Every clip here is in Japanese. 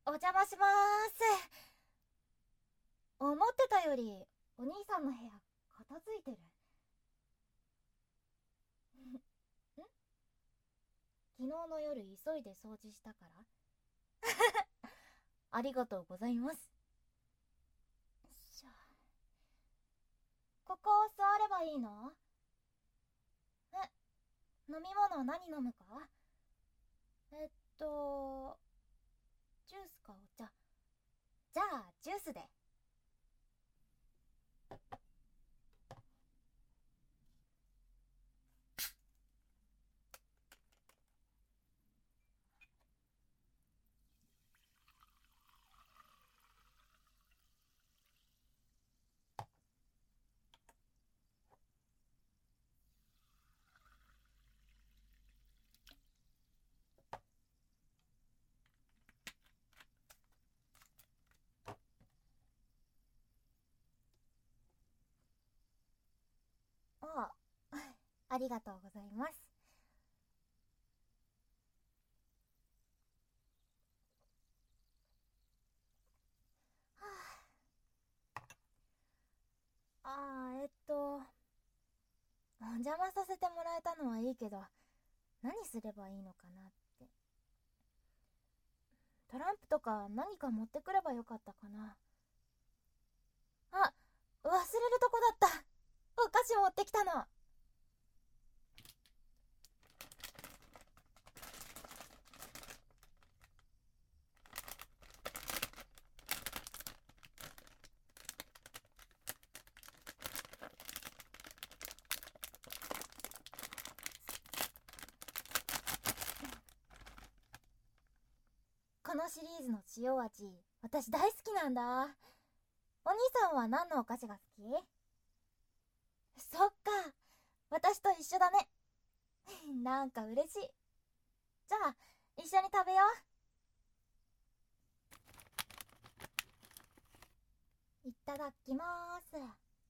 お邪魔しまーす。思ってたよりお兄さんの部屋片付いてる。ん昨日の夜急いで掃除したから。ありがとうございます。しょ。ここ座ればいいの？飲み物何飲むか？えっとジュースかお茶。じゃあジュースで。あありがとうございます。お邪魔させてもらえたのはいいけど、何すればいいのかなって。トランプとか何か持ってくればよかったかな。あ、忘れるとこだった。お菓子持ってきたの。このシリーズの塩味、私大好きなんだ。お兄さんは何のお菓子が好き？そっか、私と一緒だね。なんか嬉しい。じゃあ一緒に食べよう。いただきまーす。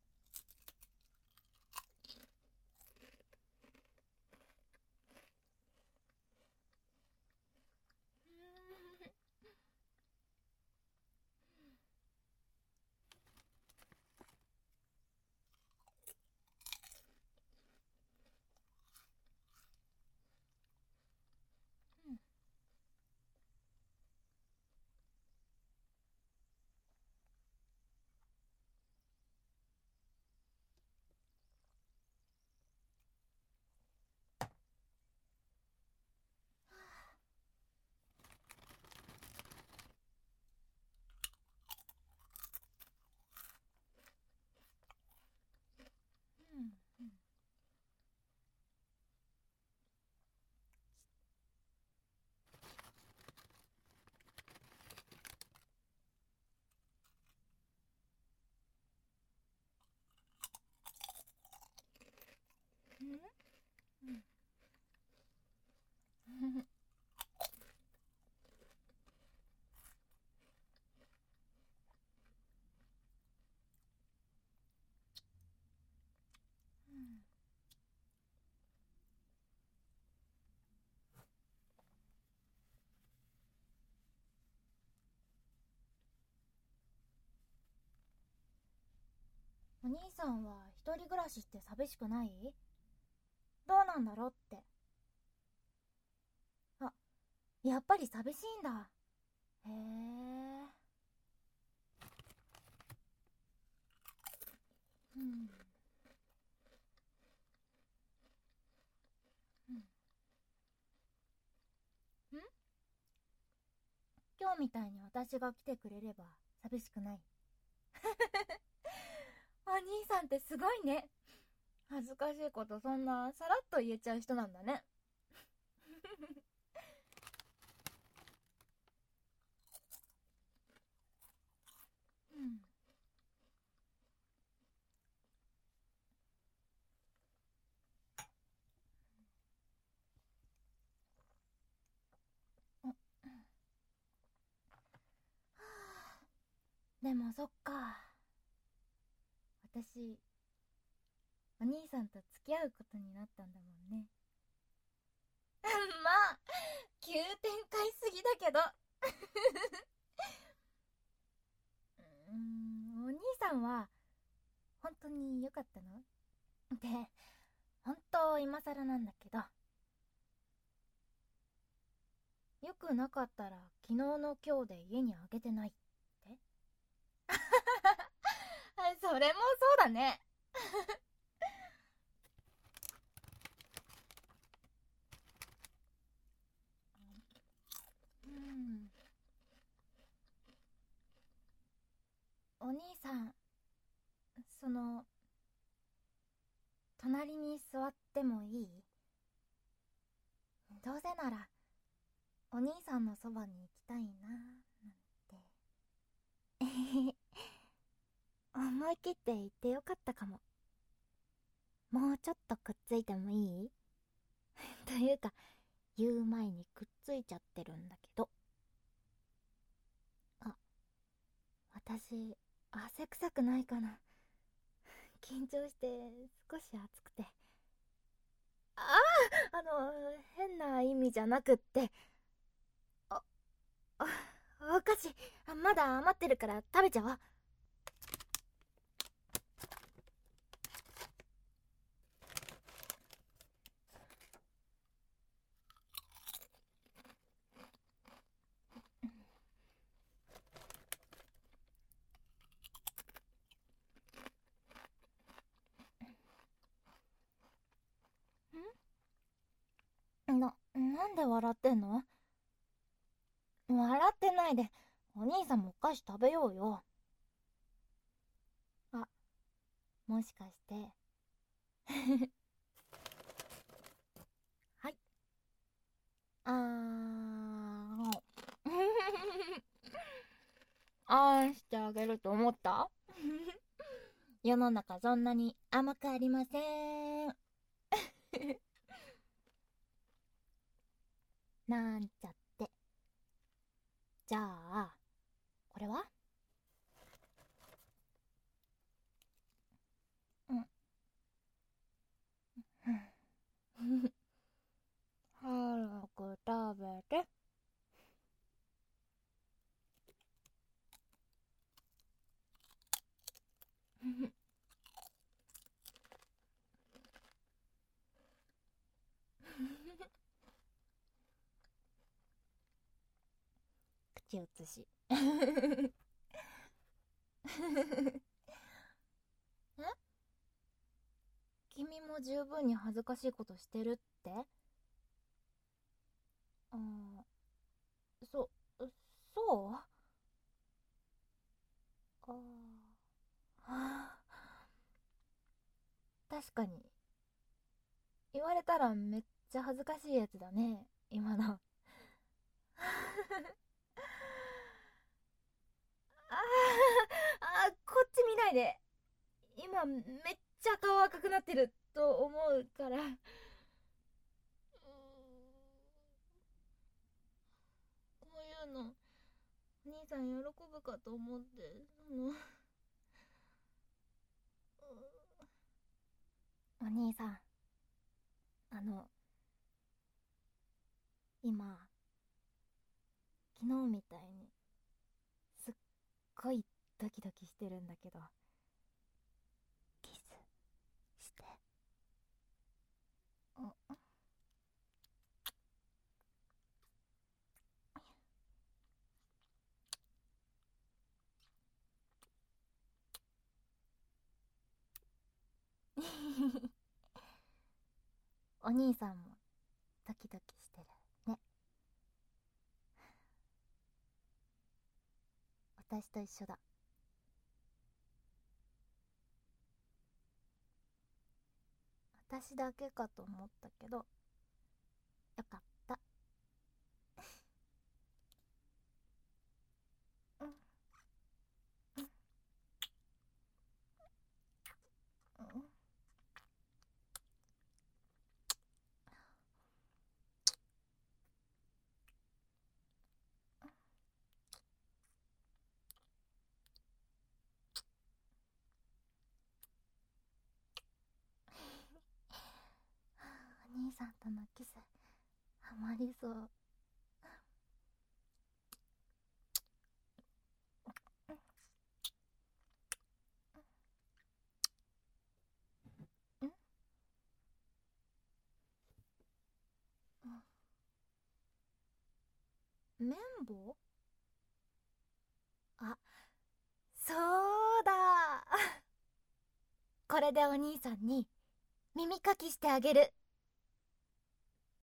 お兄さんは一人暮らしって寂しくない？どうなんだろうって。あ、やっぱり寂しいんだ。へえ。うん。うん。今日みたいに私が来てくれれば寂しくない。お兄さんってすごいね。恥ずかしいことそんなさらっと言えちゃう人なんだね。うん。でもそっか。私、お兄さんと付き合うことになったんだもんね。まあ、急展開すぎだけど。 に良かったの？で、本当今更なんだけど、よくなかったら昨日の今日で家にあげてないって？それもそうだね。うん。お兄さん、その、隣に座ってもいい？どうせなら、お兄さんのそばに行きたいな、なんて。思い切って言ってよかったかも。もうちょっとくっついてもいい？というか、言う前にくっついちゃってるんだけど。あ、私、汗臭くないかな。緊張して少し暑くて。ああ、変な意味じゃなくって。あ、あ、お菓子、まだ余ってるから食べちゃおう。なんで笑ってんの？笑ってないで、お兄さんもお菓子食べようよ。あ、もしかして。はい。あーしてあげると思った？世の中そんなに甘くありません。なんちゃって。じゃあ、これは？うん。早く食べて。口移し。え？君も十分に恥ずかしいことしてるって？あー、そうああー、確かに。言われたらめっちゃ恥ずかしいやつだね、今の。あこっち見ないで。今めっちゃ顔赤くなってると思うから。こういうのお兄さん喜ぶかと思って。お兄さん、あの今昨日みたいにすっごいドキドキしてるんだけど、キスして。うん。お兄さんもドキドキしてるね。私と一緒だ。私だけかと思ったけど、よかった。うん。うん。うん。お兄さんとのキスハマりそう。 綿棒？あ、そうだ。これでお兄さんに耳かきしてあげる。